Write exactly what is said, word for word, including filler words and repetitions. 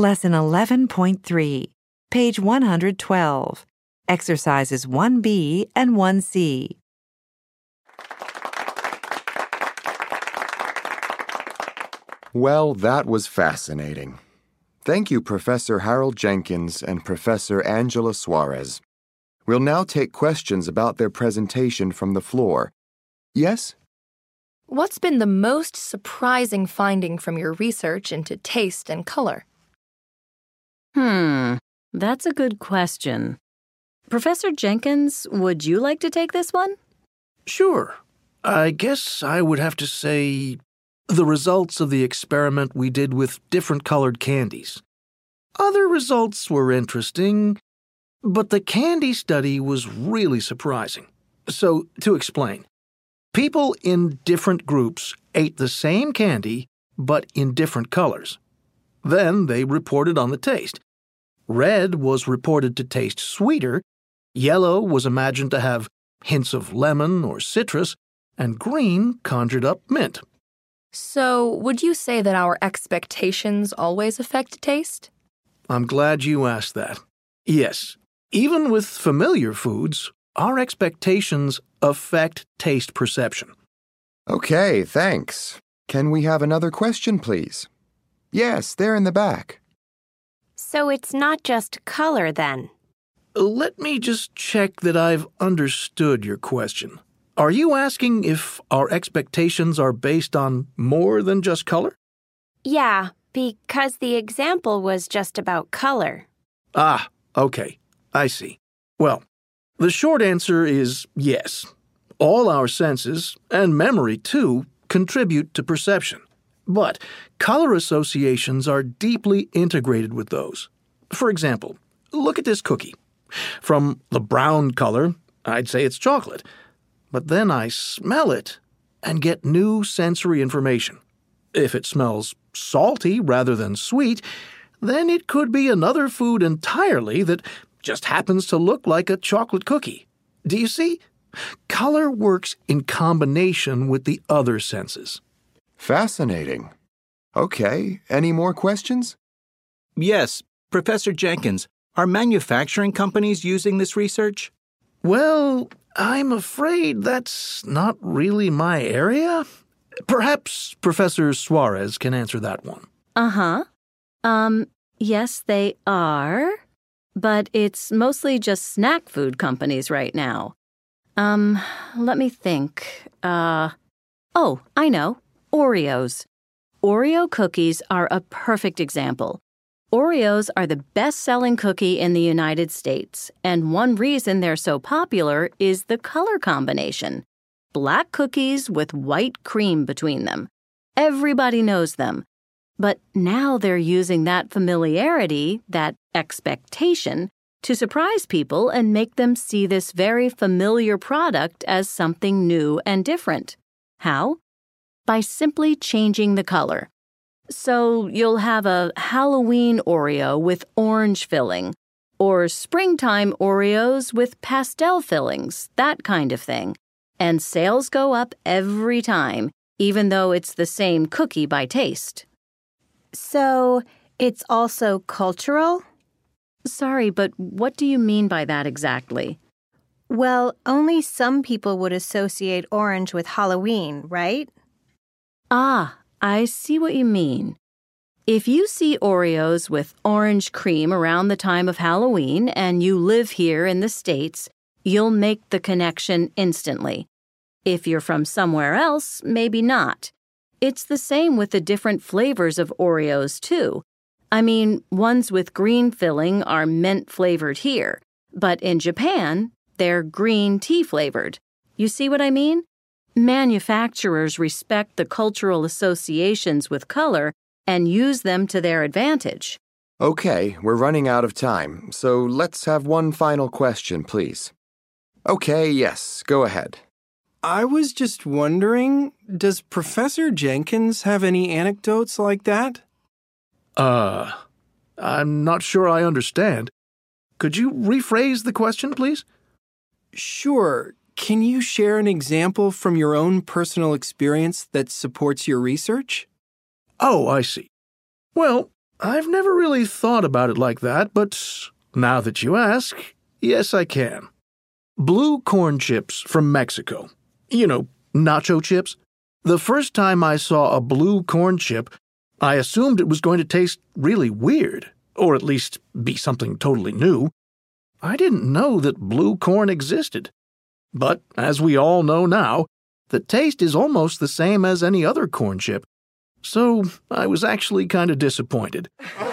Lesson eleven point three, page one hundred twelve, exercises one B and one C. Well, that was fascinating. Thank you, Professor Harold Jenkins and Professor Angela Suarez. We'll now take questions about their presentation from the floor. Yes? What's been the most surprising finding from your research into taste and color? Hmm, that's a good question. Professor Jenkins, would you like to take this one? Sure. I guess I would have to say the results of the experiment we did with different colored candies. Other results were interesting, but the candy study was really surprising. So, to explain, people in different groups ate the same candy, but in different colors. Then they reported on the taste. Red was reported to taste sweeter, yellow was imagined to have hints of lemon or citrus, and green conjured up mint. So, would you say that our expectations always affect taste? I'm glad you asked that. Yes, even with familiar foods, our expectations affect taste perception. Okay, thanks. Can we have another question, please? Yes, there in the back. So it's not just color, then? Let me just check that I've understood your question. Are you asking if our expectations are based on more than just color? Yeah, because the example was just about color. Ah, okay. I see. Well, the short answer is yes. All our senses, and memory too, contribute to perception. But color associations are deeply integrated with those. For example, look at this cookie. From the brown color, I'd say it's chocolate. But then I smell it and get new sensory information. If it smells salty rather than sweet, then it could be another food entirely that just happens to look like a chocolate cookie. Do you see? Color works in combination with the other senses. Fascinating. Okay, any more questions? Yes, Professor Jenkins, are manufacturing companies using this research? Well, I'm afraid that's not really my area. Perhaps Professor Suarez can answer that one. Uh-huh. Um, yes, they are. But it's mostly just snack food companies right now. Um, let me think. Uh, oh, I know. Oreos. Oreo cookies are a perfect example. Oreos are the best-selling cookie in the United States, and one reason they're so popular is the color combination. Black cookies with white cream between them. Everybody knows them. But now they're using that familiarity, that expectation, to surprise people and make them see this very familiar product as something new and different. How? By simply changing the color. So you'll have a Halloween Oreo with orange filling, or springtime Oreos with pastel fillings, that kind of thing. And sales go up every time, even though it's the same cookie by taste. So it's also cultural? Sorry, but what do you mean by that exactly? Well, only some people would associate orange with Halloween, right? Ah, I see what you mean. If you see Oreos with orange cream around the time of Halloween and you live here in the States, you'll make the connection instantly. If you're from somewhere else, maybe not. It's the same with the different flavors of Oreos, too. I mean, ones with green filling are mint-flavored here, but in Japan, they're green tea-flavored. You see what I mean? Manufacturers respect the cultural associations with color and use them to their advantage. Okay, we're running out of time, so let's have one final question, please. Okay, yes, go ahead. I was just wondering, does Professor Jenkins have any anecdotes like that? Uh, I'm not sure I understand. Could you rephrase the question, please? Sure. Can you share an example from your own personal experience that supports your research? Oh, I see. Well, I've never really thought about it like that, but now that you ask, yes, I can. Blue corn chips from Mexico. You know, nacho chips. The first time I saw a blue corn chip, I assumed it was going to taste really weird, or at least be something totally new. I didn't know that blue corn existed. But, as we all know now, the taste is almost the same as any other corn chip. So, I was actually kind of disappointed.